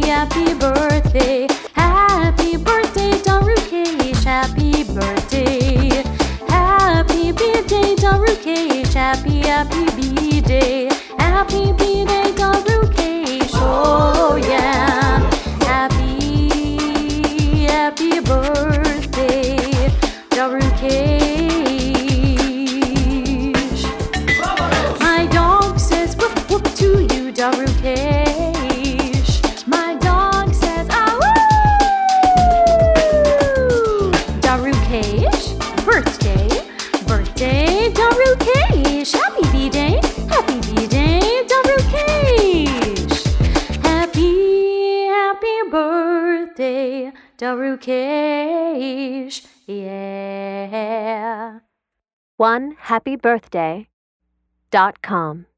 happy birthday. Happy birthday, Darukesh. Happy birthday. Happy birthday, Darukesh. Happy B-day. Happy B-day, Darukesh. Oh yeah. Happy birthday, Darukesh. My dog says whoop whoop to you, Darukesh. My dog says ah woo. Darukesh, birthday, Darukesh. Happy B-day, Darukesh. Happy birthday, Darukesh. Yeah. OneHappyBirthday.com